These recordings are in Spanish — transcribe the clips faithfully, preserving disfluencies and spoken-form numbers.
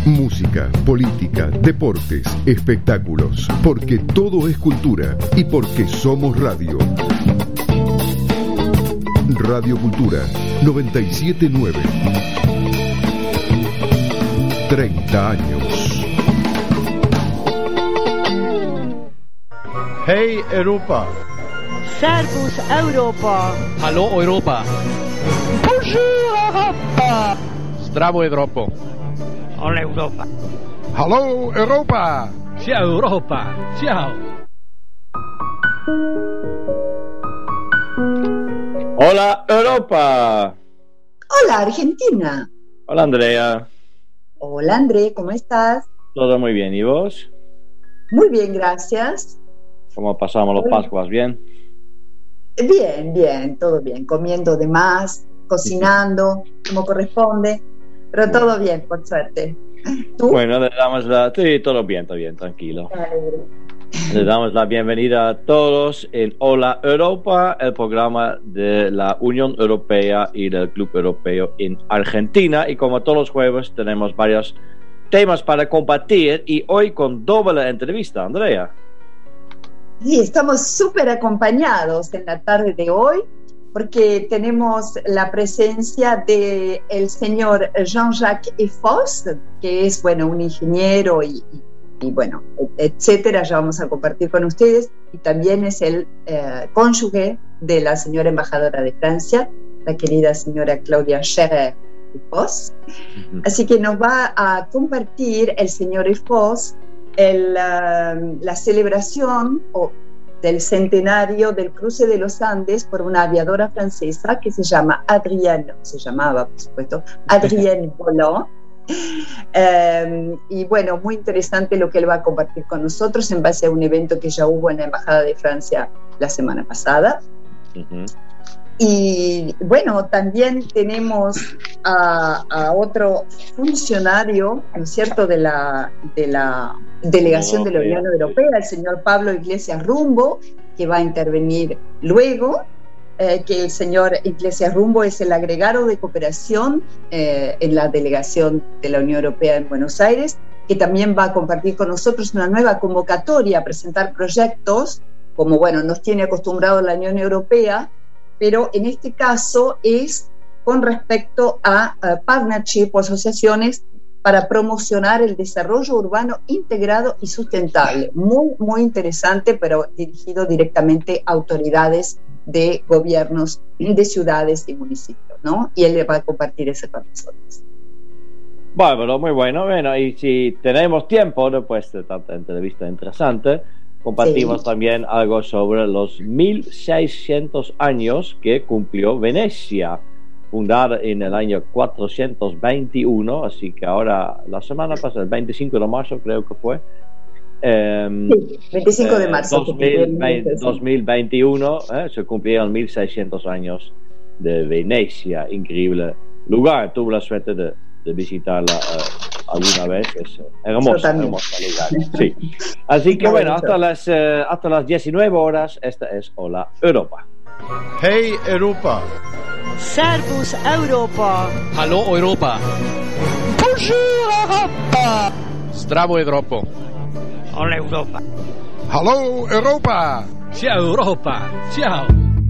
Música, política, deportes, espectáculos, porque todo es cultura y porque somos radio. Radio Cultura noventa y siete punto nueve. treinta años. Hey Europa. Servus Europa. Hallo Europa. Bonjour Europa. Zdravo Evropo. Hola Europa. Hallo Europa. Ciao Europa. Ciao. Hola Europa. Hola Argentina. Hola Andrea. Hola André, ¿cómo estás? Todo muy bien, ¿y vos? Muy bien, gracias. ¿Cómo pasamos los Pascuas? ¿Bien? Bien, bien, todo bien. Comiendo de más, cocinando, como corresponde, pero todo bien, por suerte. ¿Tú? Bueno, le damos la... Sí, todo bien, todo bien, tranquilo. Alegre. Le damos la bienvenida a todos en Hola Europa, el programa de la Unión Europea y del Club Europeo en Argentina. Y como todos los jueves tenemos varios temas para compartir y hoy con doble entrevista, Andrea. Sí, estamos súper acompañados en la tarde de hoy porque tenemos la presencia de el señor Jean-Jacques Effos, que es, bueno, un ingeniero y, y y bueno, etcétera, ya vamos a compartir con ustedes, y también es el eh, cónyuge de la señora embajadora de Francia, la querida señora Claudia Scherer-Effos. Uh-huh. Así que nos va a compartir el señor Effos el, uh, la celebración o, del centenario del cruce de los Andes por una aviadora francesa que se llama Adrienne, se llamaba por supuesto, Adrienne Volant. Eh, y bueno, muy interesante lo que él va a compartir con nosotros en base a un evento que ya hubo en la Embajada de Francia la semana pasada. Uh-huh. Y bueno, también tenemos a, a otro funcionario, ¿no es cierto?, de la, de la delegación de la Unión Europea, el señor Pablo Iglesias Rumbo, que va a intervenir luego. Eh, que el señor Iglesias Rumbo es el agregado de cooperación eh, en la delegación de la Unión Europea en Buenos Aires, que también va a compartir con nosotros una nueva convocatoria a presentar proyectos, como bueno, nos tiene acostumbrado la Unión Europea, pero en este caso es con respecto a uh, partnership o asociaciones para promocionar el desarrollo urbano integrado y sustentable. Muy, muy interesante, pero dirigido directamente a autoridades de gobiernos de ciudades y municipios, ¿no? Y él le va a compartir eso con nosotros. Bueno, muy bueno. Bueno, y si tenemos tiempo, después de tanta entrevista interesante, compartimos sí. también algo sobre los mil seiscientos años que cumplió Venecia, fundada en el año cuatrocientos veintiuno, así que ahora, la semana pasada, el veinticinco de marzo creo que fue, Eh, sí, veinticinco de marzo eh, dos mil veintiuno eh, se cumplieron mil seiscientos años de Venecia, increíble lugar. Tuve la suerte de, de visitarla uh, alguna vez, es hermoso, hermoso lugar. Sí. Así que bueno, hasta las, uh, hasta las diecinueve horas, esta es Hola Europa. Hey Europa. Servus Europa. Hallo Europa. Bonjour Europa. Zdravo Evropo. Hola Europa. Hallo Europa. Ciao Europa. Ciao.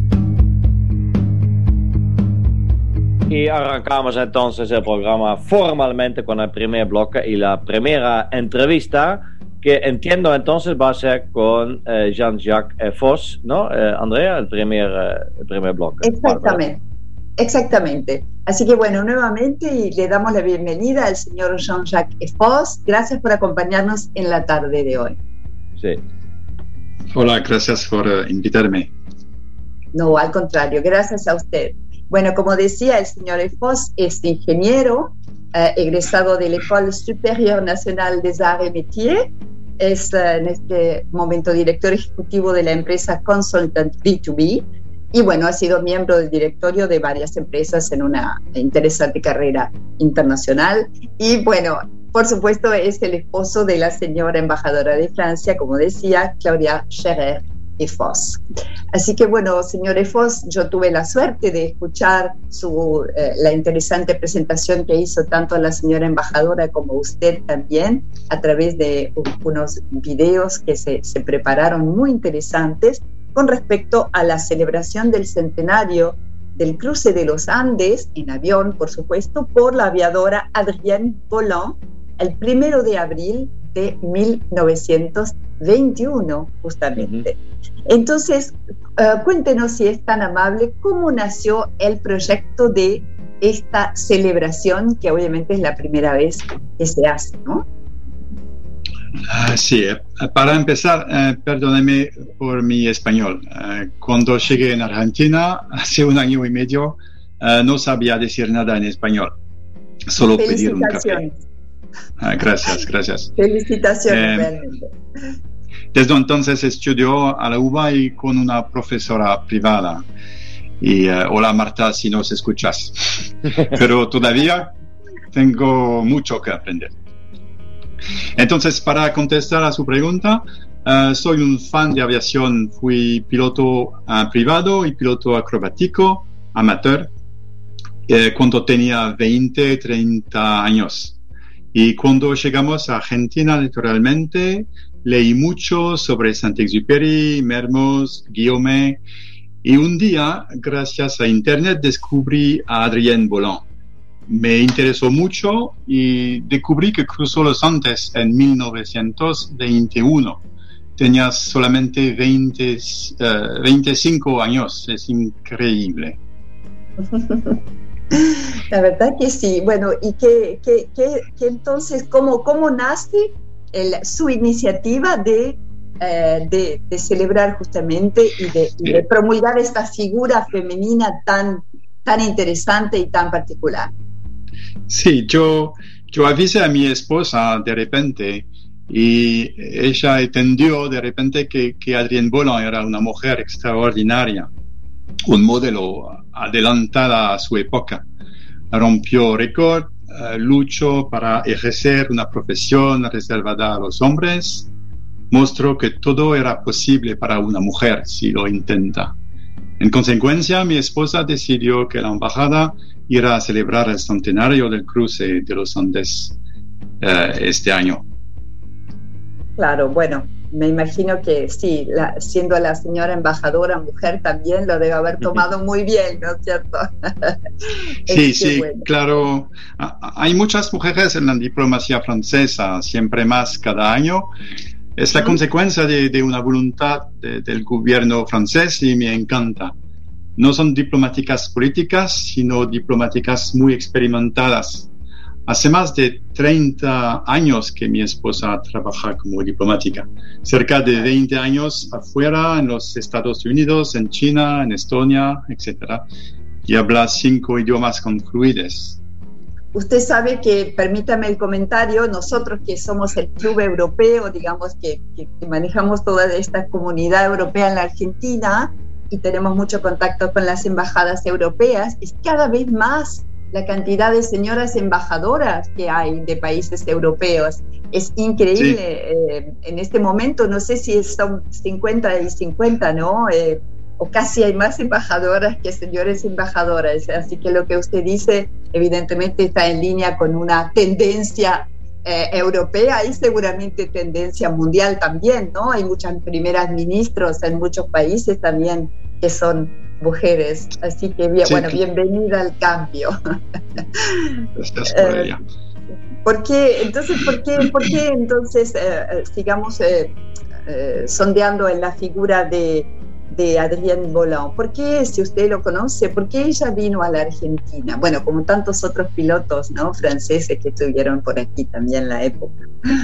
Y arrancamos entonces el programa formalmente con el primer bloque y la primera entrevista, que entiendo entonces va a ser con eh, Jean-Jacques Effos, ¿no? Eh, Andrea, el primer, eh, el primer bloque. Exactamente, exactamente. Así que bueno, nuevamente y le damos la bienvenida al señor Jean-Jacques Effos. Gracias por acompañarnos en la tarde de hoy. Sí. Hola, gracias por uh, invitarme. No, al contrario, gracias a usted. Bueno, como decía, el señor Effos es ingeniero, eh, egresado de la École Supérieure Nationale des Arts et Métiers. Es eh, en este momento director ejecutivo de la empresa Consultant B dos B. Y bueno, ha sido miembro del directorio de varias empresas en una interesante carrera internacional. Y bueno, por supuesto es el esposo de la señora embajadora de Francia, como decía, Claudia Scherer Efos. Así que bueno, señor Efos, yo tuve la suerte de escuchar su, eh, la interesante presentación que hizo tanto la señora embajadora como usted también, a través de unos videos que se, se prepararon muy interesantes con respecto a la celebración del centenario del cruce de los Andes, en avión, por supuesto, por la aviadora Adrienne Bolland, el primero de abril de mil novecientos veintiuno, justamente. Uh-huh. Entonces, uh, cuéntenos, si es tan amable, cómo nació el proyecto de esta celebración, que obviamente es la primera vez que se hace, ¿no? Uh, sí, eh, para empezar, eh, perdóneme por mi español. Eh, cuando llegué en Argentina, hace un año y medio, eh, no sabía decir nada en español, solo pedir un café. Ah, gracias, gracias. Felicitaciones, eh, realmente. Desde entonces estudió a la U B A y con una profesora privada. Y uh, hola Marta, si nos escuchas. Pero todavía tengo mucho que aprender. Entonces, para contestar a su pregunta, uh, soy un fan de aviación. Fui piloto uh, privado y piloto acrobático, amateur, eh, cuando tenía veinte, treinta años. Y cuando llegamos a Argentina, naturalmente, leí mucho sobre Saint-Exupéry, Mermoz, Guillaume, y un día, gracias a Internet, descubrí a Adrienne Bolland. Me interesó mucho y descubrí que cruzó los Andes en mil novecientos veintiuno. Tenía solamente veinte, uh, veinticinco años, es increíble. La verdad que sí. Bueno, y que, que, que, que entonces, ¿cómo, cómo nace el, su iniciativa de, eh, de, de celebrar justamente y de, y de promulgar esta figura femenina tan, tan interesante y tan particular? Sí, yo, yo avisé a mi esposa de repente y ella entendió de repente que, que Adrienne Bolland era una mujer extraordinaria, un modelo adelantada a su época. Rompió récord, uh, luchó para ejercer una profesión reservada a los hombres, mostró que todo era posible para una mujer si lo intenta. En consecuencia, mi esposa decidió que la embajada irá a celebrar el centenario del cruce de los Andes uh, este año. Claro, bueno, me imagino que sí, la, siendo la señora embajadora mujer también lo debe haber tomado muy bien, ¿no es cierto? Sí, es sí, bueno. Claro. Hay muchas mujeres en la diplomacia francesa, siempre más cada año. Es la uh-huh. consecuencia de, de una voluntad de, del gobierno francés y me encanta. No son diplomáticas políticas, sino diplomáticas muy experimentadas. Hace más de treinta años que mi esposa trabaja como diplomática. Cerca de veinte años afuera, en los Estados Unidos, en China, en Estonia, etcétera. Y habla cinco idiomas con fluidez. Usted sabe que, permítame el comentario, nosotros que somos el club europeo, digamos que, que, que manejamos toda esta comunidad europea en la Argentina y tenemos mucho contacto con las embajadas europeas, es cada vez más la cantidad de señoras embajadoras que hay de países europeos. Es increíble. Sí. Eh, en este momento, no sé si son cincuenta y cincuenta, ¿no? Eh, o casi hay más embajadoras que señores embajadoras. Así que lo que usted dice, evidentemente, está en línea con una tendencia eh, europea y seguramente tendencia mundial también, ¿no? Hay muchas primeras ministros en muchos países también que son mujeres, así que bien, sí, bueno, bienvenida al cambio. Gracias por eh, ella. ¿Por qué, entonces, por qué, por qué entonces eh, sigamos eh, eh, sondeando en la figura de, de Adrienne Bolland? ¿Por qué, si usted lo conoce, por qué ella vino a la Argentina? Bueno, como tantos otros pilotos, ¿no?, franceses que estuvieron por aquí también en la época.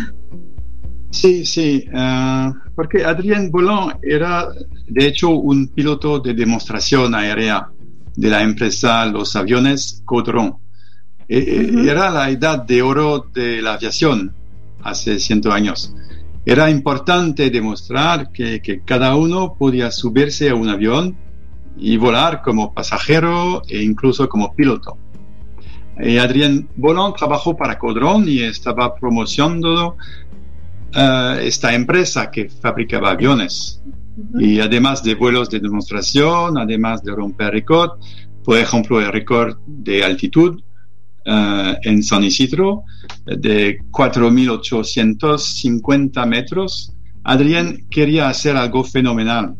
Sí, sí, uh, porque Adrienne Bolland era, de hecho, un piloto de demostración aérea de la empresa Los Aviones Caudron. E- uh-huh. Era la edad de oro de la aviación, hace cien años. Era importante demostrar que, que cada uno podía subirse a un avión y volar como pasajero e incluso como piloto. Y Adrienne Bolland trabajó para Caudron y estaba promocionando Uh, esta empresa que fabricaba aviones. Uh-huh. Y además de vuelos de demostración, además de romper récord, por ejemplo, el récord de altitud uh, en San Isidro de cuatro mil ochocientos cincuenta metros, Adrián quería hacer algo fenomenal.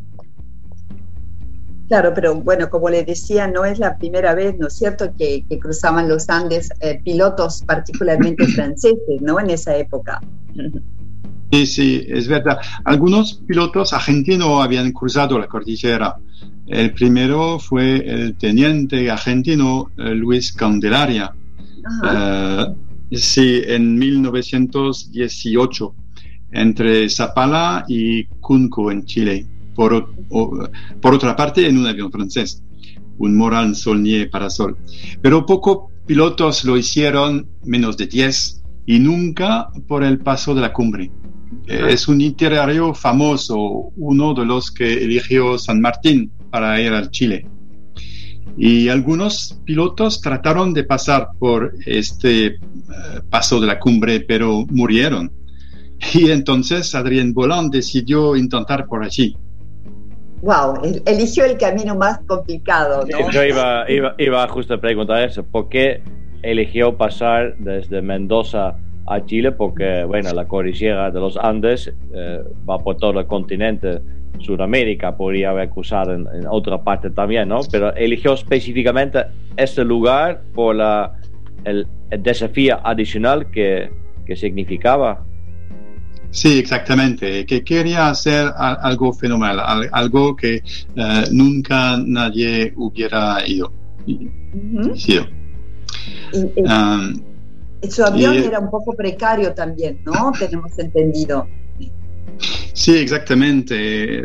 Claro, pero bueno, como les decía, no es la primera vez, ¿no es cierto?, que, que cruzaban los Andes eh, pilotos particularmente franceses, ¿no?, en esa época. Sí, sí, es verdad. Algunos pilotos argentinos habían cruzado la cordillera. El primero fue el teniente argentino eh, Luis Candelaria. Uh, sí, en mil novecientos dieciocho, entre Zapala y Cunco, en Chile. Por, o, por otra parte, en un avión francés, un Morane Saulnier Parasol. Pero pocos pilotos lo hicieron, menos de diez, y nunca por el paso de la cumbre. Eh, es un itinerario famoso, uno de los que eligió San Martín para ir al Chile. Y algunos pilotos trataron de pasar por este uh, paso de la cumbre, pero murieron. Y entonces Adrien Bolland decidió intentar por allí. Wow, eligió el camino más complicado, ¿no? Yo iba, iba, iba justo a preguntar eso, ¿por qué eligió pasar desde Mendoza a Chile? Porque, bueno, la cordillera de los Andes eh, va por todo el continente, Sudamérica, podría haber cruzado en, en otra parte también, ¿no? Pero eligió específicamente este lugar por la, el, el desafío adicional que, que significaba. Sí, exactamente, que quería hacer algo fenomenal, algo que uh, nunca nadie hubiera ido. Uh-huh. Sí. Y, y, um, su avión y, era un poco precario también, ¿no? Tenemos entendido. Sí, exactamente.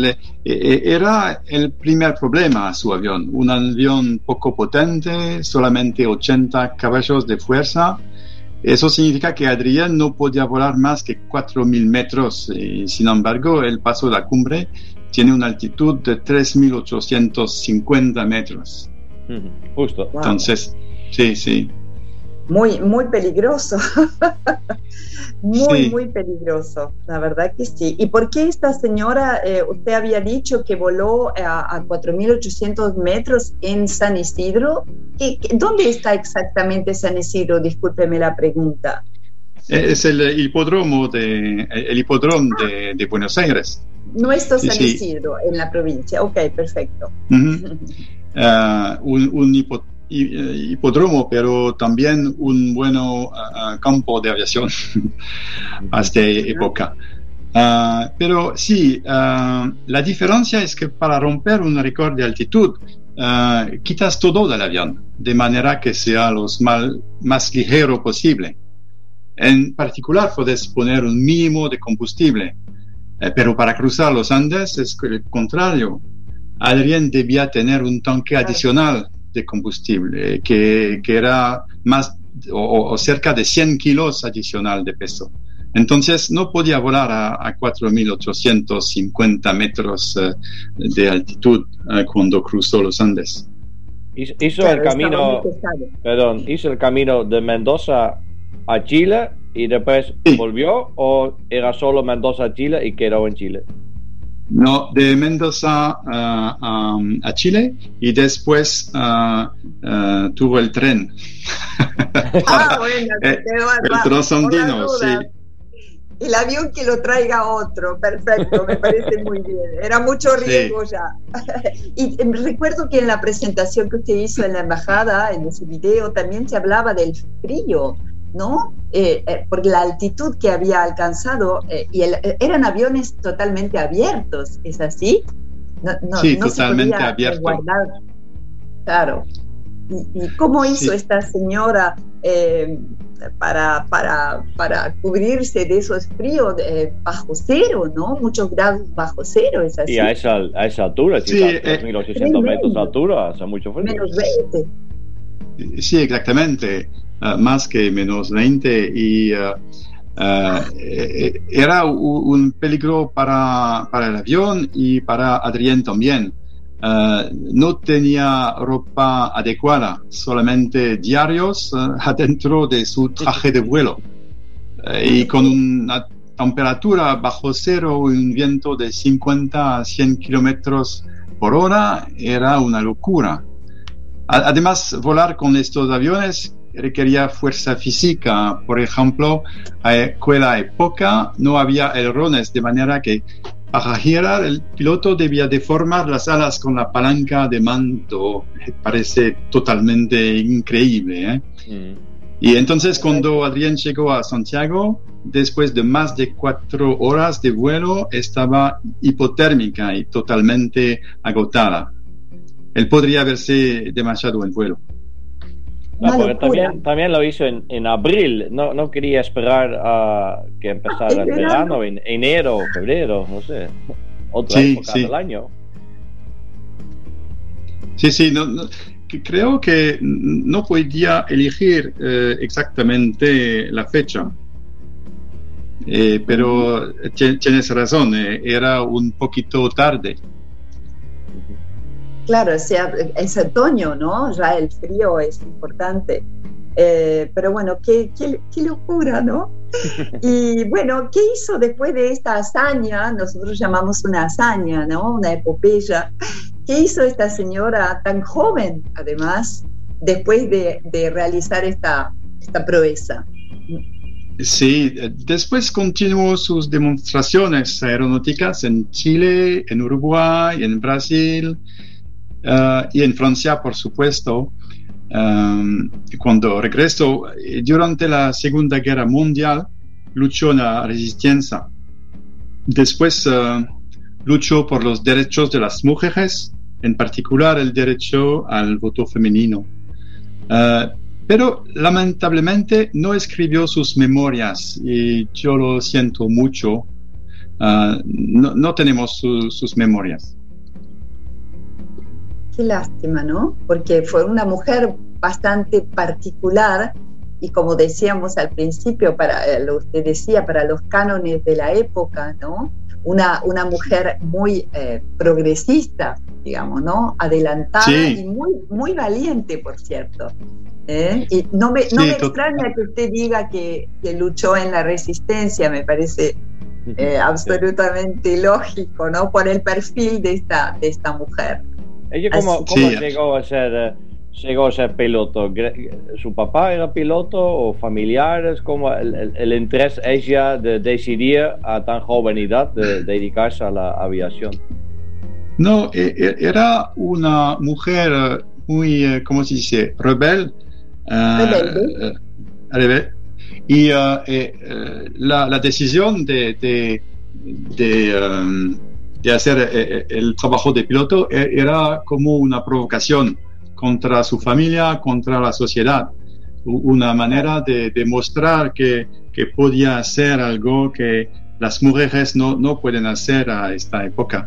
Era el primer problema su avión, un avión poco potente, solamente ochenta caballos de fuerza. Eso significa que Adrián no podía volar más que cuatro mil metros y, sin embargo, el paso de la cumbre tiene una altitud de tres mil ochocientos cincuenta metros. Justo. Wow. Entonces, sí, sí. Muy, muy peligroso. muy, sí. muy peligroso. La verdad que sí. ¿Y por qué esta señora, eh, usted había dicho que voló a, a cuatro mil ochocientos metros en San Isidro? ¿Qué, qué, ¿Dónde está exactamente San Isidro? Discúlpeme la pregunta. Es el hipódromo de, el hipódromo ah. de, de Buenos Aires. Nuestro San sí, Isidro, sí. En la provincia. Ok, perfecto. Uh-huh. uh, un, un hipódromo hipódromo, pero también un buen uh, campo de aviación hasta época. Uh, pero sí, uh, la diferencia es que para romper un récord de altitud, uh, quitas todo del avión, de manera que sea lo más, más ligero posible. En particular, puedes poner un mínimo de combustible, uh, pero para cruzar los Andes es el contrario. Adrián debía tener un tanque adicional de combustible, que, que era más o, o cerca de cien kilos adicional de peso. Entonces no podía volar a, a cuatro mil ochocientos cincuenta metros uh, de altitud uh, cuando cruzó los Andes. Hizo, hizo claro, el camino, perdón, hizo el camino de Mendoza a Chile y después sí. volvió, o era solo Mendoza a Chile y quedó en Chile. No, de Mendoza uh, um, a Chile y después uh, uh, tuvo el tren. Ah, bueno, el, el trasandino, sí. El avión que lo traiga otro, perfecto, me parece muy bien. Era mucho riesgo sí. ya. Y eh, recuerdo que en la presentación que usted hizo en la embajada, en ese video, también se hablaba del frío, ¿no? Eh, eh, por la altitud que había alcanzado, eh, y el, eh, eran aviones totalmente abiertos, ¿es así? No, no, sí, no totalmente se abierto. Guardar. Claro. ¿Y, y cómo hizo sí. esta señora eh, para, para, para cubrirse de esos fríos eh, bajo cero, ¿no? Muchos grados bajo cero, ¿es así? Y a esa, a esa altura, sí, sí, tres mil ochocientos eh, metros de altura, hace mucho frío. Menos veinte. Sí, exactamente. Uh, más que menos veinte y uh, uh, era un, un peligro para, para el avión y para Adrián también. Uh, no tenía ropa adecuada, solamente diarios uh, adentro de su traje de vuelo uh, y con un temperatura bajo cero y un viento de cincuenta a cien kilómetros por hora era una locura. Además, volar con estos aviones requería fuerza física. Por ejemplo, en aquella época no había ailerones, de manera que para girar el piloto debía deformar las alas con la palanca de mando. Parece totalmente increíble, ¿eh? Mm. Y entonces cuando Adrián llegó a Santiago, después de más de cuatro horas de vuelo, estaba hipotérmica y totalmente agotada. Él podría haberse desmayado en vuelo. No, porque también, también lo hizo en, en abril, no, no quería esperar a que empezara el verano, en enero, febrero, no sé, otra sí, época sí. del año. Sí, sí, no, no, creo que no podía elegir eh, exactamente la fecha, eh, pero tienes razón, eh, era un poquito tarde. Claro, o sea, es otoño, ¿no? Ya el frío es importante. Eh, pero bueno, qué, qué, qué locura, ¿no? Y bueno, ¿qué hizo después de esta hazaña? Nosotros llamamos una hazaña, ¿no? Una epopeya. ¿Qué hizo esta señora tan joven, además, después de, de realizar esta, esta proeza? Sí, después continuó sus demostraciones aeronáuticas en Chile, en Uruguay, en Brasil, Uh, y en Francia, por supuesto. Um, cuando regresó, durante la Segunda Guerra Mundial, luchó en la resistencia. Después uh, luchó por los derechos de las mujeres, en particular el derecho al voto femenino. Uh, pero lamentablemente no escribió sus memorias y yo lo siento mucho. Uh, no, no tenemos su, sus memorias. Qué lástima, ¿no? Porque fue una mujer bastante particular y, como decíamos al principio, para eh, lo usted decía, para los cánones de la época, ¿no? Una, una mujer muy eh, progresista, digamos, ¿no? Adelantada sí. y muy, muy valiente, por cierto. ¿Eh? Y no me, no sí, me extraña que usted diga que, que luchó en la resistencia, me parece eh, absolutamente sí. lógico, ¿no? Por el perfil de esta, de esta mujer. ¿Ella cómo, cómo sí. llegó a ser llegó a ser piloto? ¿Su papá era piloto o familiares? ¿Cómo el, el, el interés ella de decidir a tan joven edad de, de dedicarse a la aviación? No, era una mujer muy, ¿cómo se dice? Rebel. Rebelde. Uh, rebel. Y uh, eh, la, la decisión de, de, de um, de hacer eh, el trabajo de piloto era como una provocación contra su familia, contra la sociedad, una manera de demostrar que, que podía hacer algo que las mujeres no, no pueden hacer a esta época.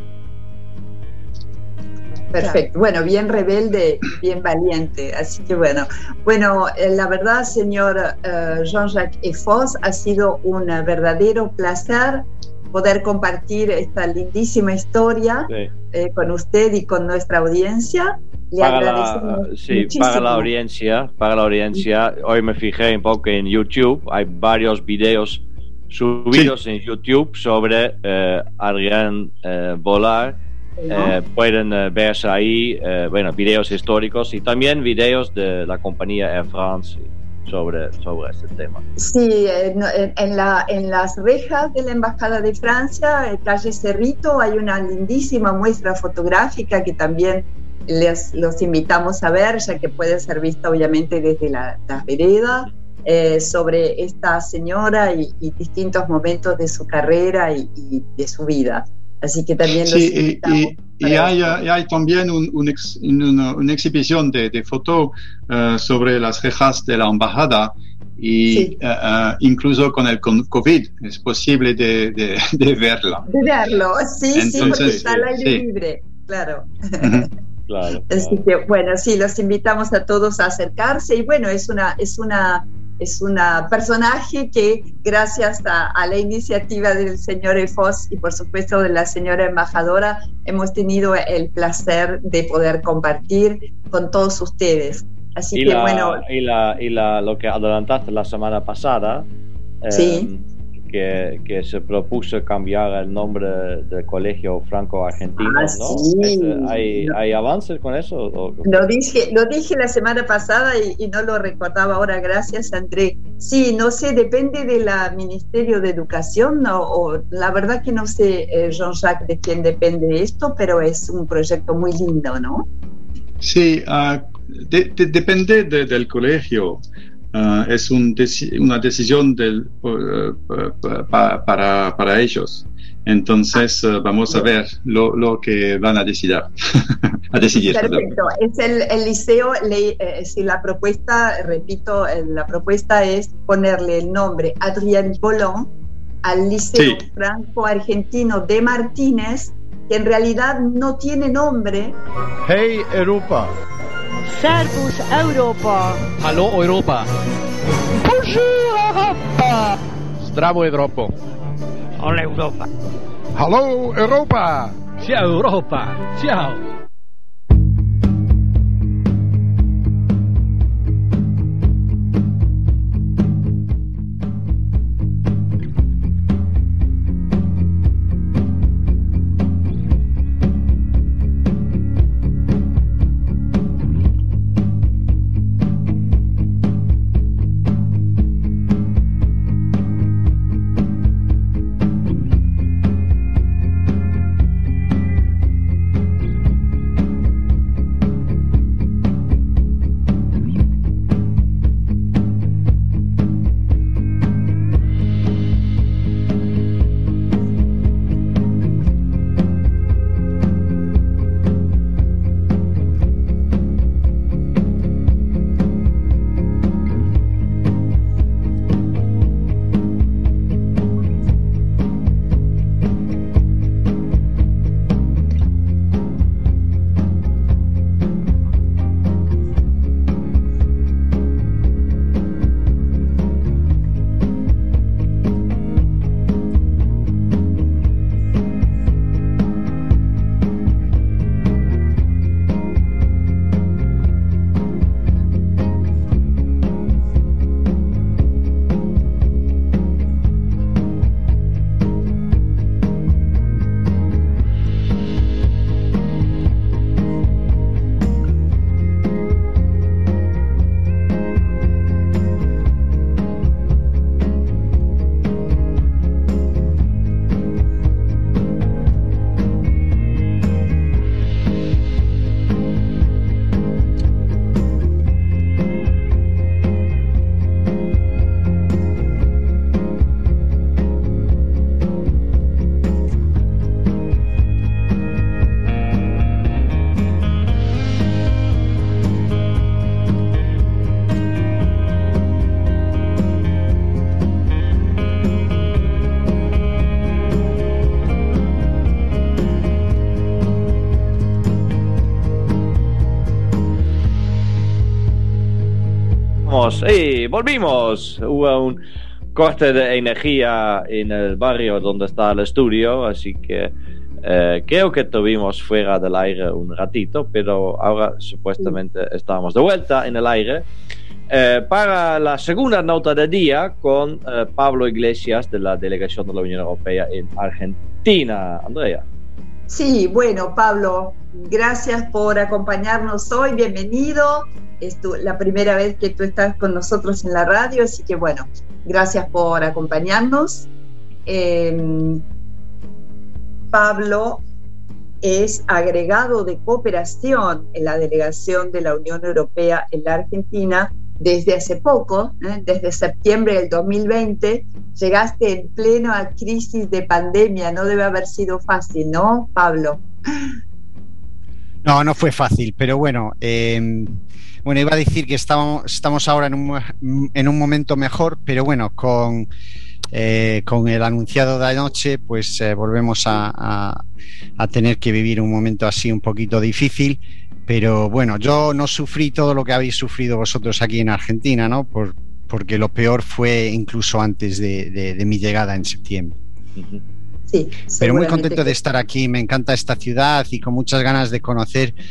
Perfecto, bueno, bien rebelde, bien valiente, así que bueno, bueno, la verdad, señor uh, Jean-Jacques Efos, ha sido un verdadero placer poder compartir esta lindísima historia sí. eh, con usted y con nuestra audiencia. Le para agradecemos la, sí, muchísimo. para la audiencia, para la audiencia, hoy me fijé un poco en YouTube, hay varios videos subidos sí. en YouTube sobre eh, Adrián eh, Volar. ¿No? Eh, pueden eh, verse ahí, eh, bueno, videos históricos y también videos de la compañía Air France sobre, sobre este tema. Sí, en, en, la, en las rejas de la Embajada de Francia, en calle Cerrito, hay una lindísima muestra fotográfica que también les los invitamos a ver, ya que puede ser vista obviamente desde la, la vereda, eh, sobre esta señora y, y distintos momentos de su carrera y, y de su vida. Así que también los sí, invitamos. Y, y, y hay, hay también un, un ex, una, una exhibición de, de fotos uh, sobre las rejas de la embajada y sí. uh, uh, incluso con el COVID es posible de, de, de verla. De verlo, sí, Entonces, sí, porque está al aire sí. libre, claro. Uh-huh. Claro, Así claro. que bueno, sí, los invitamos a todos a acercarse y bueno, es una, es una, es una personaje que gracias a, a la iniciativa del señor Efos y por supuesto de la señora embajadora hemos tenido el placer de poder compartir con todos ustedes. Así y que la, bueno. Y, la, y la, lo que adelantaste la semana pasada, sí. eh, que, que se propuso cambiar el nombre del colegio franco-argentino, Ah, ¿no? sí. Este, ¿hay, ¿Hay avances con eso? ¿O- Lo dije, lo dije la semana pasada y, y no lo recordaba ahora, gracias André. Sí, no sé, depende del Ministerio de Educación, ¿no? O, la verdad que no sé, eh, Jean-Jacques, de quién depende esto, pero es un proyecto muy lindo, ¿no? Sí, uh, de, de, depende de, del colegio. Uh, es un deci- una decisión del, uh, pa, para, para ellos. Entonces, uh, vamos a ver lo, lo que van a decidir. a decidir Perfecto. Es el, el liceo, le, eh, si la propuesta, repito, eh, la propuesta es ponerle el nombre Adrien Bolon al Liceo Sí. Franco-Argentino de Martínez, que en realidad no tiene nombre. Hey Europa. Servus Europa. Hallo Europa. Bonjour Europa. Zdravo Evropo. Hola Europa. Hallo Europa. Ciao Europa. Ciao. Y volvimos. Hubo un corte de energía en el barrio donde está el estudio, así que eh, creo que tuvimos fuera del aire un ratito, pero ahora supuestamente estamos de vuelta en el aire eh, para la segunda nota del día con eh, Pablo Iglesias de la delegación de la Unión Europea en Argentina. Andrea. Sí, bueno, Pablo, gracias por acompañarnos hoy, bienvenido. Es tu, la primera vez que tú estás con nosotros en la radio, así que bueno, gracias por acompañarnos. Eh, Pablo es agregado de cooperación en la delegación de la Unión Europea en la Argentina desde hace poco, ¿eh? Desde septiembre del dos mil veinte. Llegaste en plena crisis de pandemia, no debe haber sido fácil, ¿no, Pablo? No, no fue fácil, pero bueno, eh, bueno, iba a decir que estamos, estamos ahora en un, en un momento mejor, pero bueno, con, eh, con el anunciado de anoche, pues eh, volvemos a, a, a tener que vivir un momento así un poquito difícil, pero bueno, yo no sufrí todo lo que habéis sufrido vosotros aquí en Argentina, ¿no? Por, porque lo peor fue incluso antes de, de, de mi llegada en septiembre. Uh-huh. Sí, pero muy contento de estar aquí, me encanta esta ciudad y con muchas ganas de conocer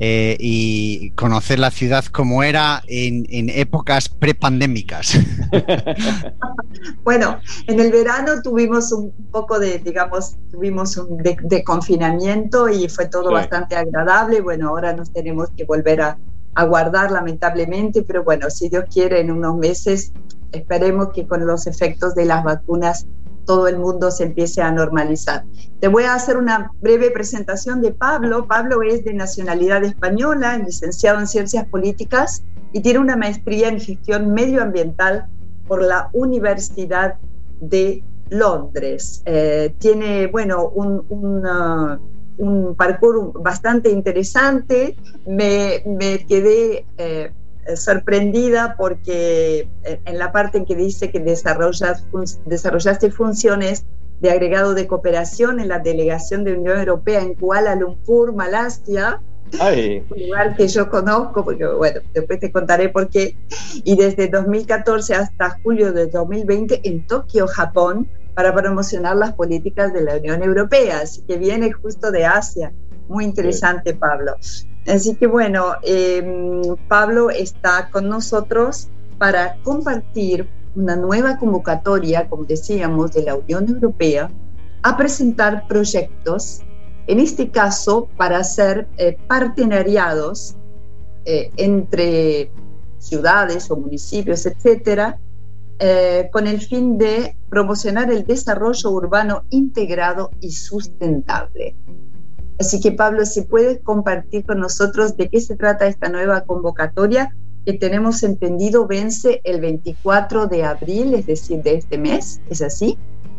eh, y conocer la ciudad como era en, en épocas prepandémicas. Bueno, en el verano tuvimos un poco de, digamos, tuvimos un de, de confinamiento y fue todo sí. bastante agradable. Bueno, ahora nos tenemos que volver a, a guardar lamentablemente, pero bueno, si Dios quiere, en unos meses esperemos que con los efectos de las vacunas todo el mundo se empiece a normalizar. Te voy a hacer una breve presentación de Pablo. Pablo es de nacionalidad española, licenciado en Ciencias Políticas y tiene una maestría en Gestión Medioambiental por la Universidad de Londres. Eh, tiene, bueno, un, un, uh, un parkour bastante interesante. Me, me quedé eh, sorprendida porque en la parte en que dice que desarrollas, fun, desarrollaste funciones de agregado de cooperación en la delegación de Unión Europea en Kuala Lumpur, Malasia. Ay. Un lugar que yo conozco, porque bueno, después te contaré por qué, y desde dos mil catorce hasta julio de dos mil veinte en Tokio, Japón, para promocionar las políticas de la Unión Europea, así que viene justo de Asia. Muy interesante, sí. Pablo. Así que bueno, eh, Pablo está con nosotros para compartir una nueva convocatoria, como decíamos, de la Unión Europea a presentar proyectos, en este caso para hacer eh, partenariados eh, entre ciudades o municipios, etcétera, eh, con el fin de promocionar el desarrollo urbano integrado y sustentable. Así que Pablo, si puedes compartir con nosotros de qué se trata esta nueva convocatoria, que tenemos entendido vence el veinticuatro de abril, es decir, de este mes, ¿es así?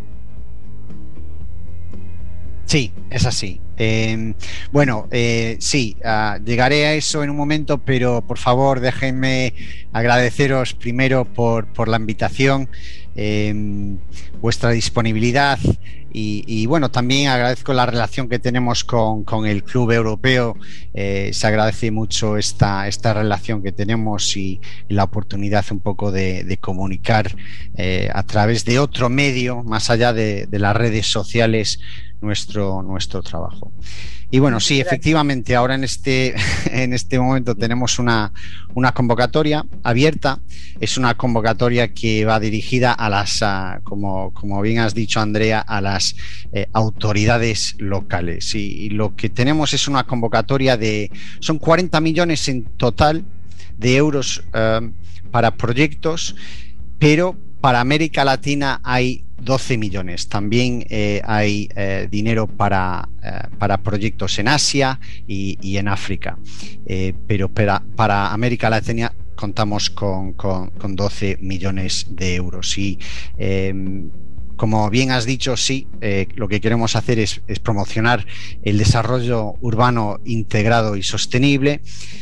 Sí, es así. Eh, bueno, eh, sí, uh, llegaré a eso en un momento, pero por favor déjenme agradeceros primero por, por la invitación, eh, vuestra disponibilidad y, y bueno, también agradezco la relación que tenemos con, con el Club Europeo. Eh, se agradece mucho esta, esta relación que tenemos y, y la oportunidad un poco de, de comunicar eh, a través de otro medio, más allá de, de las redes sociales, nuestro, nuestro trabajo. Y bueno, sí, efectivamente, ahora en este, en este momento tenemos una, una convocatoria abierta. Es una convocatoria que va dirigida a las, a, como, como bien has dicho, Andrea, a las eh, autoridades locales. Y, y lo que tenemos es una convocatoria de, son cuarenta millones en total de euros eh, para proyectos, pero para América Latina hay doce millones. También eh, hay eh, dinero para, eh, para proyectos en Asia y, y en África. Eh, pero para, para América Latina contamos con, con, con doce millones de euros. Y eh, como bien has dicho, sí, eh, lo que queremos hacer es, es promocionar el desarrollo urbano integrado y sostenible.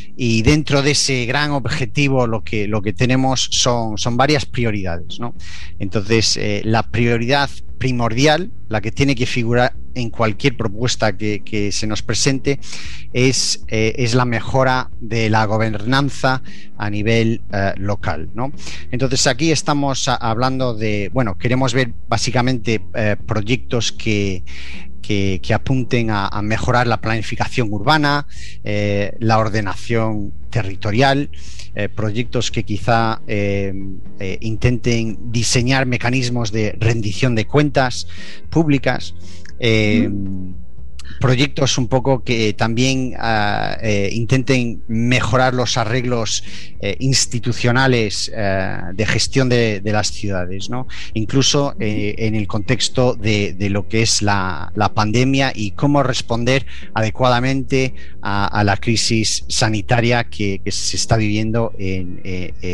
Y dentro de ese gran objetivo lo que, lo que tenemos son, son varias prioridades, ¿no? Entonces, eh, la prioridad primordial, la que tiene que figurar en cualquier propuesta que, que se nos presente, es, eh, es la mejora de la gobernanza a nivel eh, local, ¿no? Entonces, aquí estamos a, hablando de, bueno, queremos ver básicamente eh, proyectos que Que, que apunten a, a mejorar la planificación urbana, eh, la ordenación territorial, eh, proyectos que quizá eh, eh, intenten diseñar mecanismos de rendición de cuentas públicas, eh, mm. proyectos un poco que también uh, eh, intenten mejorar los arreglos eh, institucionales eh, de gestión de, de las ciudades, ¿no? Incluso eh, en el contexto de, de lo que es la, la pandemia y cómo responder adecuadamente a, a la crisis sanitaria que, que se está viviendo en,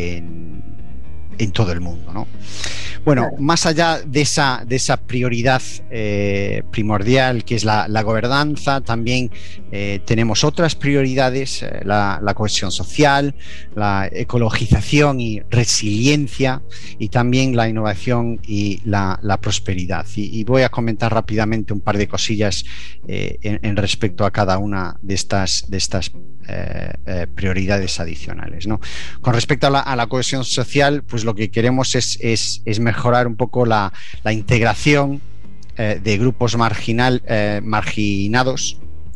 en, en todo el mundo, ¿no? Bueno, claro. Más allá de esa, de esa prioridad eh, primordial que es la, la gobernanza, también eh, tenemos otras prioridades, eh, la, la cohesión social, la ecologización y resiliencia, y también la innovación y la, la prosperidad. Y, y voy a comentar rápidamente un par de cosillas eh, en, en respecto a cada una de estas, de estas eh, eh, prioridades adicionales, ¿no? Con respecto a la, a la cohesión social, pues lo que queremos es, es, es mejorar un poco la, la integración eh, de grupos marginal, eh, marginados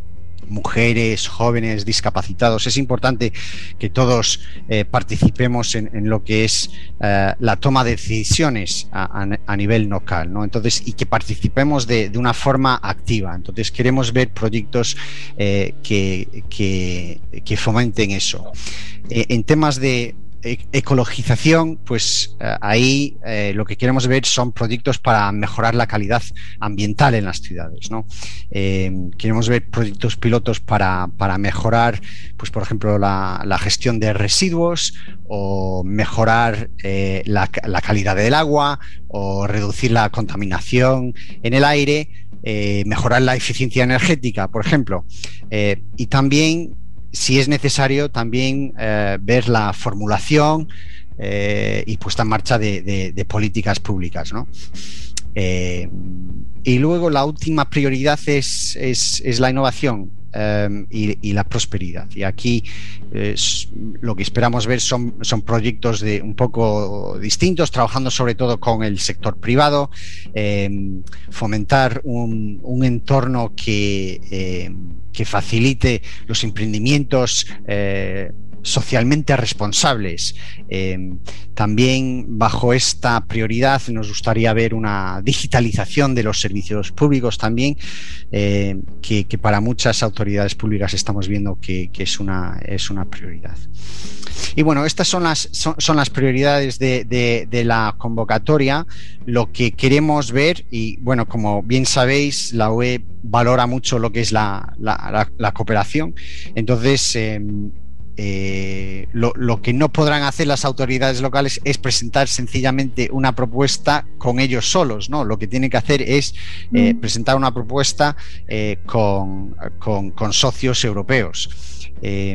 mujeres, jóvenes, discapacitados. Es importante que todos eh, participemos en, en lo que es eh, la toma de decisiones a, a, a nivel local, ¿no? Entonces, y que participemos de, de una forma activa. Entonces, queremos ver proyectos eh, que, que, que fomenten eso. Eh, en temas de ecologización, pues eh, ahí eh, lo que queremos ver son proyectos para mejorar la calidad ambiental en las ciudades, ¿no? Eh, queremos ver proyectos pilotos para, para mejorar, pues por ejemplo, la, la gestión de residuos, o mejorar eh, la, la calidad del agua, o reducir la contaminación en el aire, eh, mejorar la eficiencia energética, por ejemplo, eh, y también, si es necesario, también eh, ver la formulación eh, y puesta en marcha de, de, de políticas públicas, ¿no? Eh, y luego la última prioridad es, es, es la innovación eh, y, y la prosperidad. Y aquí eh, lo que esperamos ver son, son proyectos de un poco distintos, trabajando sobre todo con el sector privado, eh, fomentar un, un entorno que... Eh, que facilite los emprendimientos eh, socialmente responsables. Eh, también bajo esta prioridad nos gustaría ver una digitalización de los servicios públicos también, eh, que, que para muchas autoridades públicas estamos viendo que, que es, una, es una prioridad. Y bueno, estas son las, son, son las prioridades de, de, de la convocatoria. Lo que queremos ver, y bueno, como bien sabéis, la U E valora mucho lo que es la, la, la, la cooperación. Entonces, eh, eh, lo, lo que no podrán hacer las autoridades locales es presentar sencillamente una propuesta con ellos solos, ¿no? Lo que tienen que hacer es eh, presentar una propuesta eh, con, con, con socios europeos. Eh,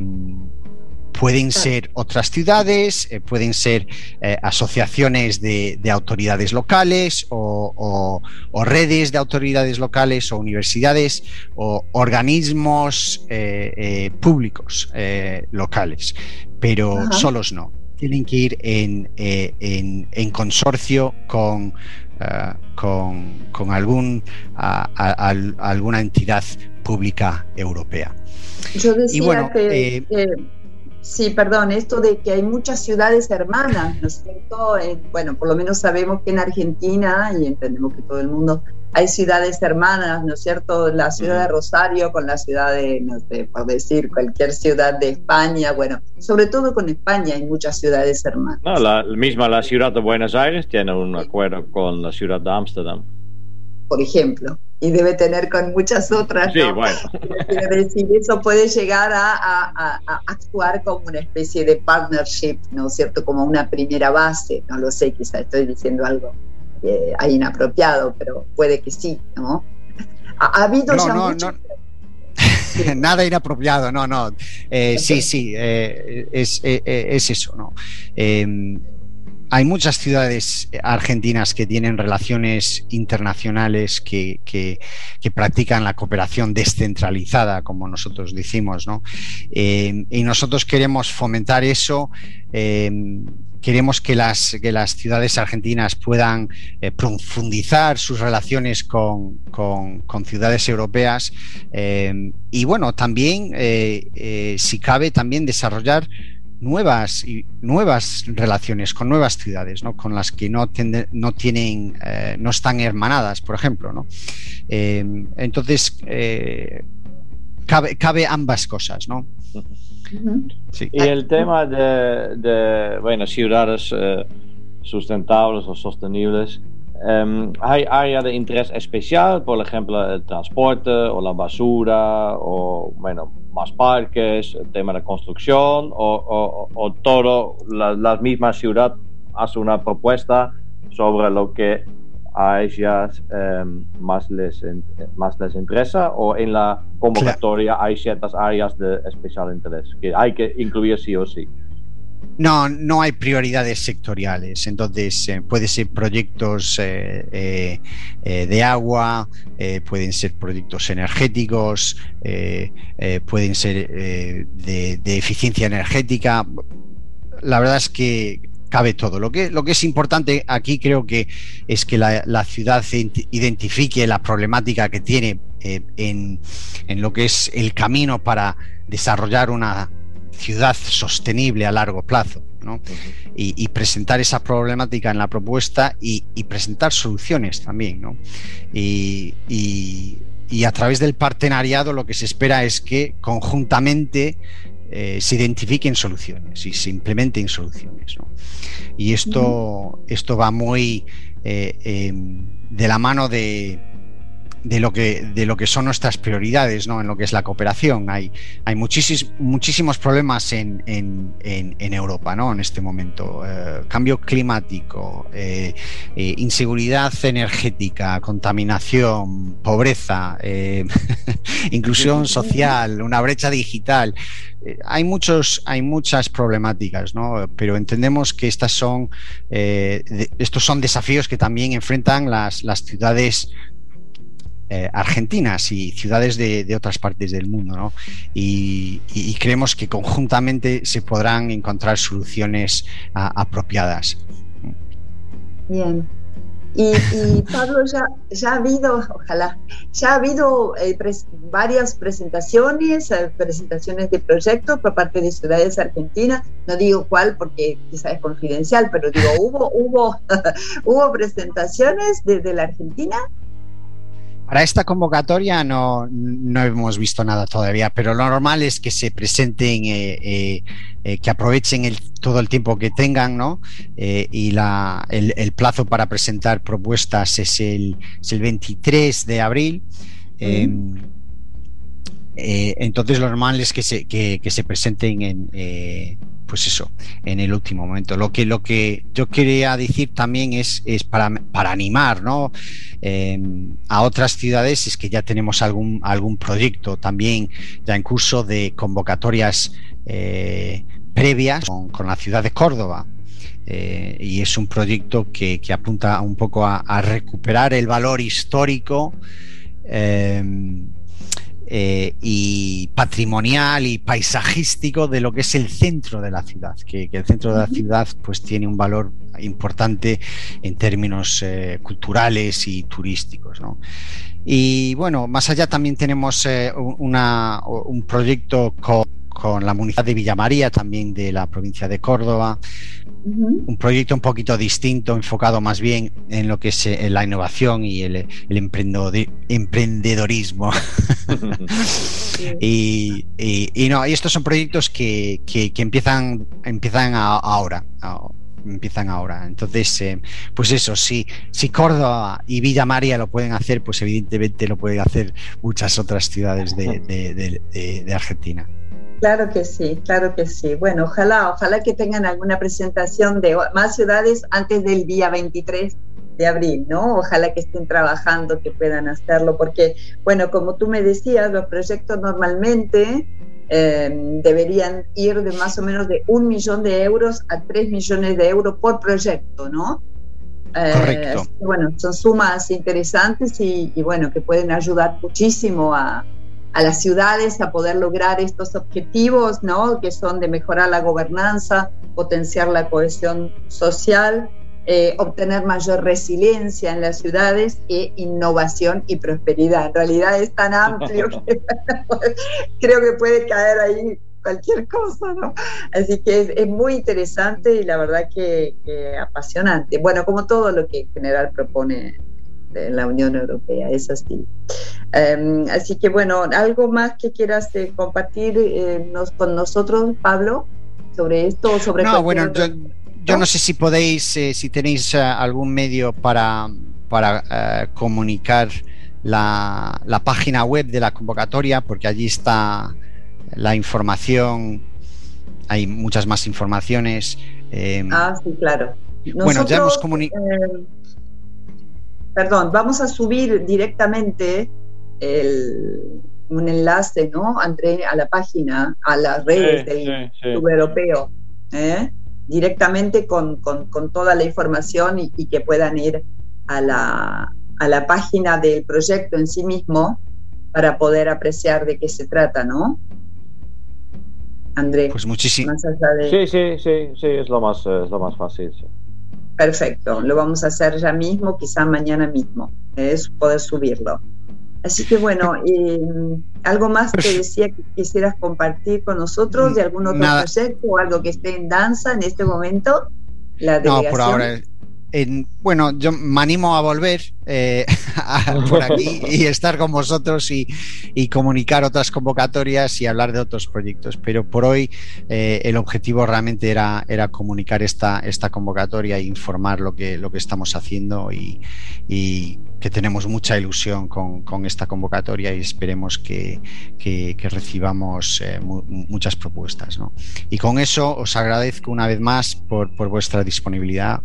Pueden ser otras ciudades, eh, pueden ser eh, asociaciones de, de autoridades locales, o, o, o redes de autoridades locales, o universidades, o organismos eh, eh, públicos eh, locales, pero Ajá. solos no. Tienen que ir en, eh, en, en consorcio con, uh, con, con algún, a, a, a, alguna entidad pública europea. Yo decía y bueno, que... Eh, eh... Sí, perdón, esto de que hay muchas ciudades hermanas, ¿no es cierto? Eh, bueno, por lo menos sabemos que en Argentina, y entendemos que todo el mundo, hay ciudades hermanas, ¿no es cierto? La ciudad de Rosario con la ciudad de, no sé, por decir, cualquier ciudad de España, bueno, sobre todo con España hay muchas ciudades hermanas. No, la misma la ciudad de Buenos Aires tiene un acuerdo con la ciudad de Ámsterdam. Por ejemplo, y debe tener con muchas otras, sí, ¿no? Bueno. Quiero decir, eso puede llegar a, a, a actuar como una especie de partnership, ¿no es cierto? Como una primera base, no lo sé, quizá estoy diciendo algo eh, inapropiado, pero puede que sí, ¿no? Ha, ha habido no, ya no, mucho... no. Nada inapropiado, no, no. Eh, sí, sí, eh, es, eh, es eso, ¿no? Eh, Hay muchas ciudades argentinas que tienen relaciones internacionales que, que, que practican la cooperación descentralizada, como nosotros decimos, ¿no? Eh, y nosotros queremos fomentar eso. Eh, queremos que las, que las ciudades argentinas puedan eh, profundizar sus relaciones con, con, con ciudades europeas eh, y, bueno, también, eh, eh, si cabe, también desarrollar nuevas y nuevas relaciones con nuevas ciudades, ¿no? Con las que no, tende, no tienen eh, no están hermanadas, por ejemplo, ¿no? Eh, entonces eh, cabe, cabe ambas cosas, ¿no? Sí. Y el tema de, de bueno, ciudades eh, sustentables o sostenibles, um, ¿hay área de interés especial? Por ejemplo, el transporte o la basura, o bueno, más parques, el tema de construcción, o, o, o todo, la, la misma ciudad hace una propuesta sobre lo que a ellas eh, más, les, más les interesa, o en la convocatoria claro. Hay ciertas áreas de especial interés que hay que incluir sí o sí. No, no hay prioridades sectoriales, entonces eh, pueden ser proyectos eh, eh, eh, de agua, eh, pueden ser proyectos energéticos, eh, eh, pueden ser eh, de, de eficiencia energética. La verdad es que cabe todo. Lo que, lo que es importante aquí creo que es que la, la ciudad identifique la problemática que tiene eh, en, en lo que es el camino para desarrollar una ciudad sostenible a largo plazo, ¿no? Uh-huh. y, y presentar esa problemática en la propuesta y, y presentar soluciones también, ¿no? y, y, y a través del partenariado lo que se espera es que conjuntamente eh, se identifiquen soluciones y se implementen soluciones, ¿no? Y esto, uh-huh. esto va muy eh, eh, de la mano de de lo que de lo que son nuestras prioridades, ¿no? En lo que es la cooperación. Hay, hay muchísimos, muchísimos problemas en, en, en, en Europa, ¿no? En este momento. Eh, cambio climático, eh, eh, inseguridad energética, contaminación, pobreza, eh, inclusión social, una brecha digital. Eh, hay muchos, hay muchas problemáticas, ¿no? Pero entendemos que estas son, eh, de, estos son desafíos que también enfrentan las, las ciudades Eh, argentinas y ciudades de, de otras partes del mundo, ¿no? Y, y, y creemos que conjuntamente se podrán encontrar soluciones a, apropiadas. Bien. Y, y Pablo, ya, ya ha habido, ojalá, ya ha habido eh, pres, varias presentaciones, eh, presentaciones de proyectos por parte de ciudades argentinas. No digo cuál porque quizás es confidencial, pero digo, hubo, hubo, hubo presentaciones desde la Argentina. Para esta convocatoria no, no hemos visto nada todavía, pero lo normal es que se presenten, eh, eh, eh, que aprovechen el, todo el tiempo que tengan, ¿no? Eh, y la, el, el plazo para presentar propuestas es el, es el veintitrés de abril. Eh, mm. eh, entonces lo normal es que se, que, que se presenten en... Eh, pues eso, en el último momento. Lo que, lo que yo quería decir también es, es para, para animar, ¿no? Eh, a otras ciudades, es que ya tenemos algún, algún proyecto también ya en curso de convocatorias eh, previas con, con la ciudad de Córdoba. Eh, y es un proyecto que, que apunta un poco a, a recuperar el valor histórico eh, Eh, y patrimonial y paisajístico de lo que es el centro de la ciudad, que, que el centro de la ciudad pues tiene un valor importante en términos eh, culturales y turísticos, ¿no? Y bueno, más allá también tenemos eh, una, un proyecto con, con la municipalidad de Villa María, también de la provincia de Córdoba. Uh-huh. Un proyecto un poquito distinto, enfocado más bien en lo que es eh, la innovación y el, el emprendedorismo. y, y, y no, y estos son proyectos que, que, que empiezan, empiezan a, ahora. A, empiezan ahora. Entonces, eh, pues eso, si, si Córdoba y Villa María lo pueden hacer, pues evidentemente lo pueden hacer muchas otras ciudades de, de, de, de, de Argentina. Claro que sí, claro que sí. Bueno, ojalá, ojalá que tengan alguna presentación de más ciudades antes del día veintitrés de abril, ¿no? Ojalá que estén trabajando, que puedan hacerlo, porque, bueno, como tú me decías, los proyectos normalmente eh, deberían ir de más o menos de un millón de euros a tres millones de euros por proyecto, ¿no? Correcto. Eh, bueno, son sumas interesantes y, y, bueno, que pueden ayudar muchísimo a a las ciudades a poder lograr estos objetivos, ¿no? Que son de mejorar la gobernanza, potenciar la cohesión social, eh, obtener mayor resiliencia en las ciudades e innovación y prosperidad. En realidad es tan amplio que creo que puede caer ahí cualquier cosa, ¿no? Así que es, es muy interesante y la verdad que, que apasionante. Bueno, como todo lo que en general propone la Unión Europea, es así. Um, así que bueno, ¿algo más que quieras eh, compartir eh, nos, con nosotros, Pablo, sobre esto? Sobre no, bueno, yo, yo no sé si podéis, eh, si tenéis uh, algún medio para, para uh, comunicar la, la página web de la convocatoria, porque allí está la información, hay muchas más informaciones. Eh, ah, sí, claro. Nosotros, bueno, ya hemos comunicado. Eh, Perdón, vamos a subir directamente el, un enlace, ¿no, André, a la página, a las redes sí, del sí, Club sí. Europeo, ¿eh? Directamente con, con, con toda la información y, y que puedan ir a la, a la página del proyecto en sí mismo para poder apreciar de qué se trata, ¿no? André. Pues muchísimo. De... Sí, sí, sí, sí, es lo más, es lo más fácil, sí. Perfecto, lo vamos a hacer ya mismo, quizá mañana mismo, es poder subirlo. Así que bueno, eh, algo más que decía que quisieras compartir con nosotros de algún otro Nada. proyecto o algo que esté en danza en este momento, la delegación. No, por ahora. En, bueno, yo me animo a volver eh, a, por aquí y estar con vosotros y, y comunicar otras convocatorias y hablar de otros proyectos. Pero por hoy eh, el objetivo realmente era, era comunicar esta, esta convocatoria e informar lo que, lo que estamos haciendo y, y que tenemos mucha ilusión con, con esta convocatoria y esperemos que, que, que recibamos eh, mu muchas propuestas, ¿no? Y con eso os agradezco una vez más por, por vuestra disponibilidad.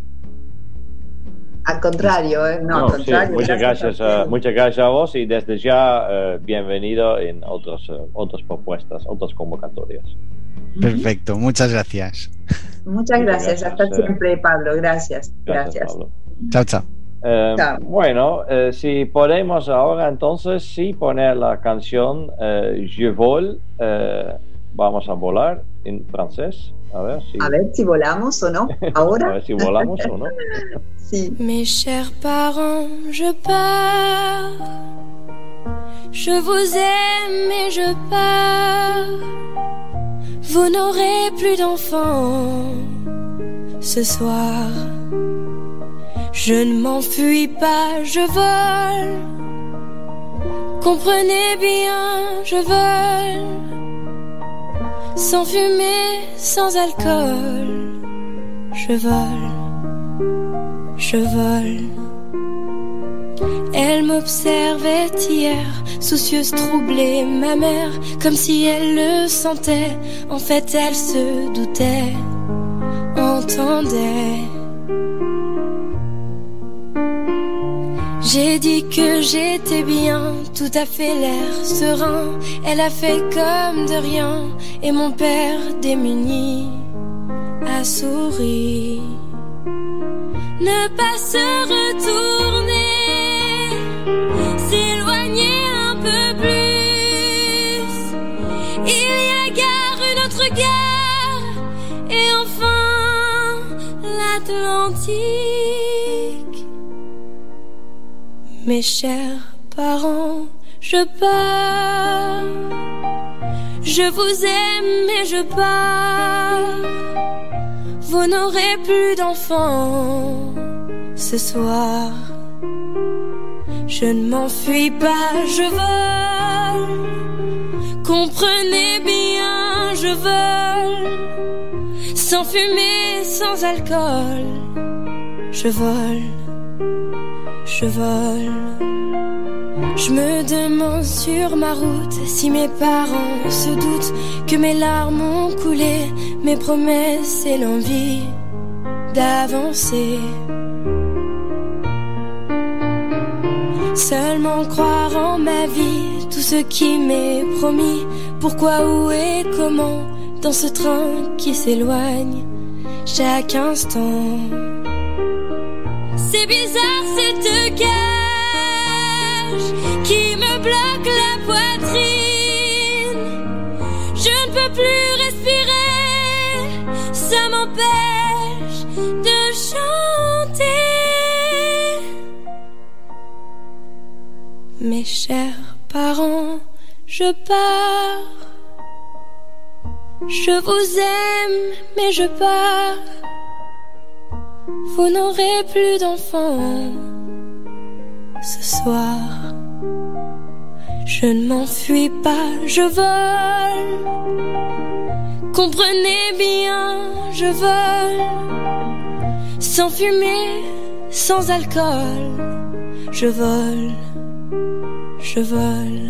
Al contrario, ¿eh? no, No, al contrario. sí, muchas gracias, a, muchas gracias a vos y desde ya eh, bienvenido en otros, eh, otras propuestas, otras convocatorias. Perfecto, muchas gracias. Muchas gracias, gracias, hasta eh. siempre, Pablo. Gracias, Gracias, gracias. Pablo. Chao, chao. Eh, Chao. Bueno, eh, si podemos ahora entonces sí poner la canción eh, Je vole, eh, vamos a volar en francés. A ver si, A ver si volamos o no. Ahora. a ver si volamos o no. Sí. Mes chers parents, je pars. Je vous aime et je pars. Vous n'aurez plus d'enfants ce soir. Je ne m'enfuis pas, je vole. Comprenez bien, je vole. Sans fumée, sans alcool. Je vole. Je vole. Elle m'observait hier, soucieuse, troublée, ma mère, comme si elle le sentait. En fait, elle se doutait, entendait. J'ai dit que j'étais bien, tout à fait l'air serein. Elle a fait comme de rien, et mon père démuni a souri. Ne pas se retourner, s'éloigner un peu plus. Il y a gare, une autre gare, et enfin l'Atlantique. Mes chers parents, je pars. Je vous aime et je pars. Vous n'aurez plus d'enfants ce soir. Je ne m'enfuis pas, je vole. Comprenez bien, je vole. Sans fumée, sans alcool. Je vole, je vole. Je me demande sur ma route si mes parents se doutent que mes larmes ont coulé, mes promesses et l'envie d'avancer. Seulement croire en ma vie, tout ce qui m'est promis. Pourquoi, où et comment, dans ce train qui s'éloigne chaque instant. C'est bizarre cette cage qui me bloque la poitrine. Je ne peux plus respirer, ça m'empêche de chanter. Mes chers parents, je pars. Je vous aime, mais je pars. Vous n'aurez plus d'enfants ce soir. Je ne m'enfuis pas, je vole. Comprenez bien, je vole. Sans fumée, sans alcool. Je vole, je vole.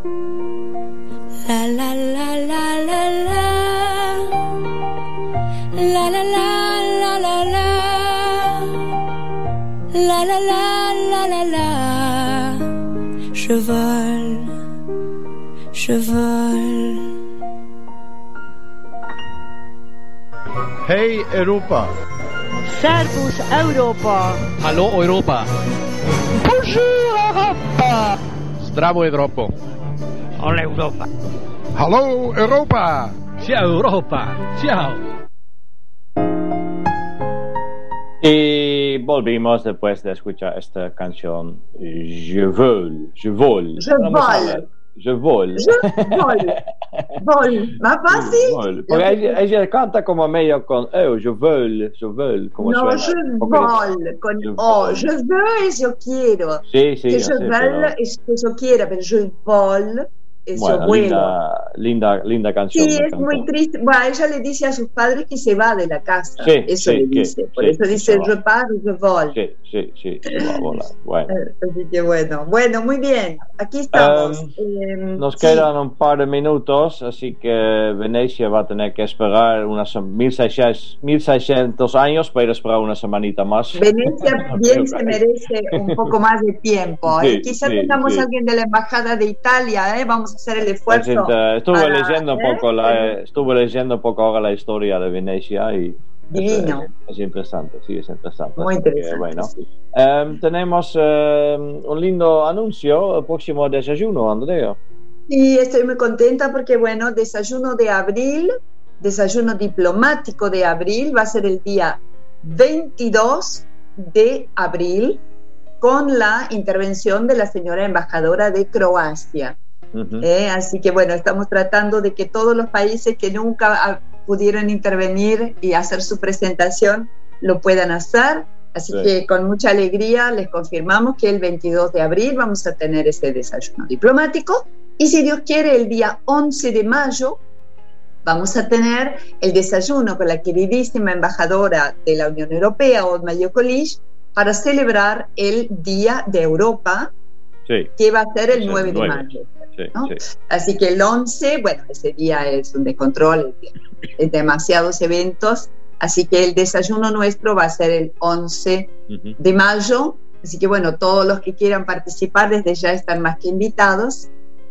La la la la la la. La la la la la la. La la la la la la. Je vole, je vole. Hey Europa. Servus Europa. Hallo Europa. Bonjour Europa. Zdravo Evropo. Hola Europa. Hallo Europa. Ciao Europa. Ciao. Y y volvimos después de escuchar esta canción Je Vol, Je Vol. Je No me sale. Vol. Je Vol. Je Vol. Vol. ¿Más fácil? Vol. Porque ella, ella canta como medio con oh, Je Vol, Je Vol. Como No, suena. je Un poco vol, con Je O. vol. Je veux es yo quiero. Sí, sí, que ya je sé, veux pero- es que yo quiera, pero je vol es Bueno, yo vuelo. linda, linda, linda canción. Sí, me es encantó. muy triste. Bueno, ella le dice a sus padres que se va de la casa. Sí, eso sí, le que- dice. Por sí, eso que dice se va. je pars, je vol. Sí, sí, sí, se va a volar. Bueno. Así que bueno, bueno, muy bien. Aquí estamos. Um, Eh, Nos sí. quedan un par de minutos, así que Venecia va a tener que esperar unas mil seiscientos años para esperar una semanita más. Venecia bien se merece un poco más de tiempo. Sí, ¿eh? Quizá sí, tengamos sí. a alguien de la embajada de Italia, ¿eh? Vamos a hacer el esfuerzo. Entonces, eh, estuve para, leyendo un ¿eh? poco la, estuve leyendo un poco ahora la historia de Venecia y Divino. Es, es interesante, sí, es interesante. Muy Así que, interesante. bueno, sí. eh, tenemos eh, un lindo anuncio, el próximo desayuno, Andrea. Y estoy muy contenta porque, bueno, desayuno de abril, desayuno diplomático de abril, va a ser el día veintidós de abril con la intervención de la señora embajadora de Croacia. Uh-huh. Eh, así que, bueno, estamos tratando de que todos los países que nunca ah, pudieron intervenir y hacer su presentación lo puedan hacer. Así Sí. que con mucha alegría les confirmamos que el veintidós de abril vamos a tener ese desayuno diplomático. Y si Dios quiere, el día once de mayo vamos a tener el desayuno con la queridísima embajadora de la Unión Europea, Olma Jokolic, para celebrar el Día de Europa, Sí, que va a ser el Sí, nueve de nueve. mayo. sí, ¿no? sí. Así que el once, bueno, ese día es un descontrol, es demasiados eventos, así que el desayuno nuestro va a ser el once Uh-huh. de mayo, así que bueno, todos los que quieran participar desde ya están más que invitados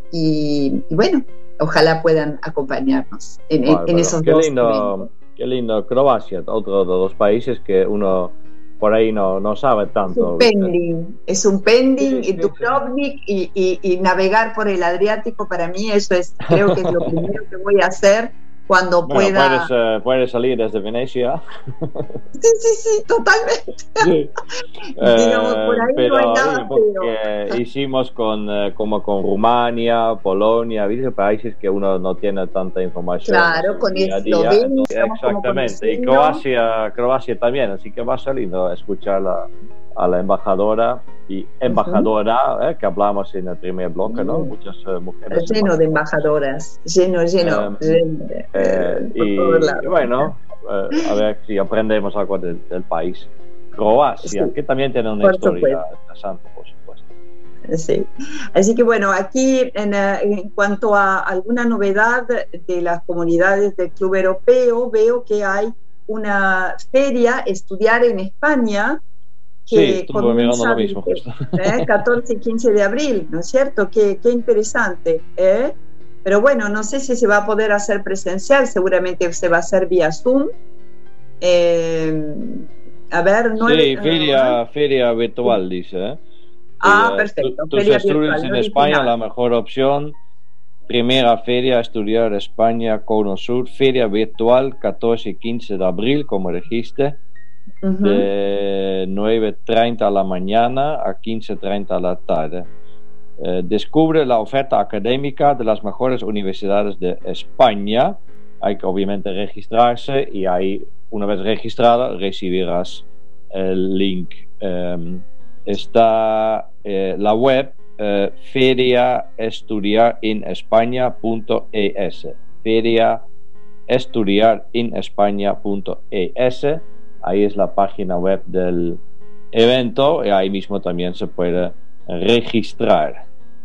y, y bueno, ojalá puedan acompañarnos en, en- en Bárbaro. esos Qué dos lindo, eventos. qué lindo Croacia, otro de los países que uno por ahí no, no sabe Es tanto. un pending, es un pending, Sí, y sí, Dubrovnik y, y, y navegar por el Adriático, para mí eso es, creo que es lo primero que voy a hacer cuando Bueno, pueda. puedes, eh, puedes salir desde Venecia. Sí, sí, sí, totalmente. Sí. Digamos, por ahí pero, no hay nada porque hicimos con, eh, como con Rumania, Polonia, ¿viste? Países que uno no tiene tanta información. Claro, en el con día a día. Eslovenia Entonces, estamos como exactamente, y conociendo. Croacia, Croacia también, así que va a ser lindo escuchar la- a la embajadora y embajadora, eh, que hablamos en el primer bloque, ¿no? Mm. Muchas eh, mujeres. Lleno de embajadoras, lleno, lleno, Um, lleno de- Eh, por y, todos lados. y bueno, eh, a ver si aprendemos algo del, del país. Croacia, Sí, que también tiene una por historia supuesto. interesante, por supuesto. Sí. Así que bueno, aquí en, eh, en cuanto a alguna novedad de las comunidades del Club Europeo, veo que hay una feria Estudiar en España Sí, que estuve mirando comienza lo mismo, desde, justo. ¿eh? catorce y quince de abril, ¿no es cierto? Qué, qué interesante, ¿eh? Pero bueno, no sé si se va a poder hacer presencial, seguramente se va a hacer vía Zoom. Eh, a ver, no Sí, es- feria, feria virtual, dice. ¿eh? Ah, Eh, perfecto, tu- Tus feria estudios virtual, en no España, original. la mejor opción. Primera feria Estudiar España, Cono Sur, feria virtual, catorce y quince de abril, como dijiste. Ujú. De nueve treinta a la mañana a quince treinta a la tarde. Eh, descubre la oferta académica de las mejores universidades de España. Hay que obviamente registrarse y ahí, una vez registrada, recibirás el link. Eh, está eh, la web eh, feria estudiar en españa punto es. feria estudiar en españa punto es. Ahí es la página web del evento y ahí mismo también se puede registrar.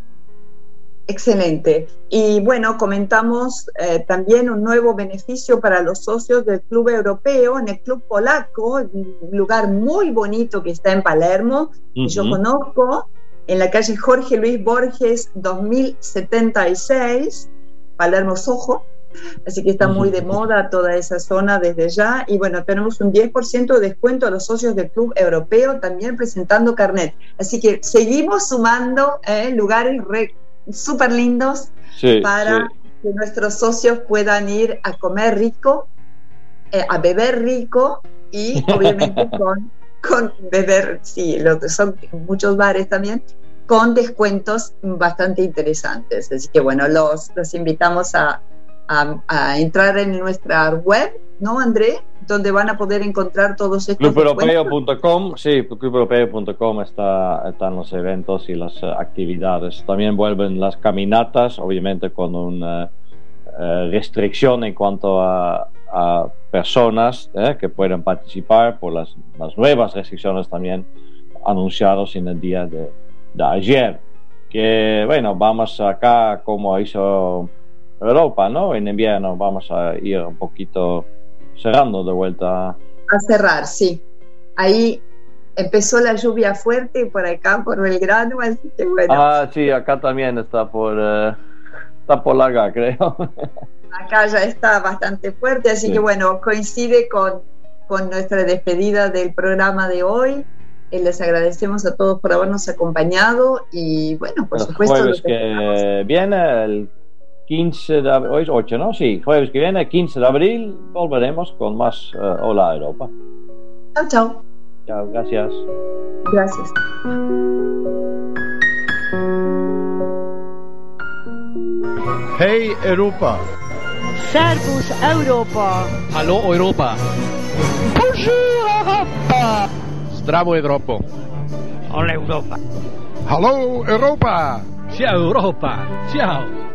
Excelente. Y bueno, comentamos eh, también un nuevo beneficio para los socios del Club Europeo en el Club Polaco, un lugar muy bonito que está en Palermo, que yo Ujú. conozco, en la calle Jorge Luis Borges dos mil setenta y seis, Palermo Soho. Así que está muy de moda toda esa zona desde ya. Y bueno, tenemos un diez por ciento de descuento a los socios del Club Europeo, también presentando carnet. Así que seguimos sumando eh, lugares re, súper lindos Sí, para sí. que nuestros socios puedan ir a comer rico, eh, a beber rico y obviamente con con beber, sí, lo que son muchos bares también, con descuentos bastante interesantes. Así que bueno, los, los invitamos a, a, a entrar en nuestra web, ¿no, André? Donde van a poder encontrar todos estos club europeo punto com, sí, club europeo punto com está, están los eventos y las uh, actividades. También vuelven las caminatas, obviamente con una uh, restricción en cuanto a, a personas eh, que pueden participar por las, las nuevas restricciones también anunciadas en el día de, de ayer. Que bueno, vamos acá como hizo Europa, ¿no? En invierno vamos a ir un poquito cerrando de vuelta. A cerrar, sí. Ahí empezó la lluvia fuerte por acá, por Belgrano, así que bueno. Ah, sí, acá también está por, uh, está por largar, creo. Acá ya está bastante fuerte, así sí. que bueno, coincide con, con nuestra despedida del programa de hoy. Eh, les agradecemos a todos por habernos acompañado y bueno, por el supuesto. Jueves que, que viene, el quince de abril, hoy es ocho, ¿no? Sí, jueves que viene, quince de abril, volveremos con más uh, Hola Europa. Chao, chao. Chao, gracias. Gracias. Hey Europa. Servus Europa. Hallo Europa. Bonjour Europa. Zdravo Evropo. Hola Europa. Hallo Europa. Ciao Europa. Ciao.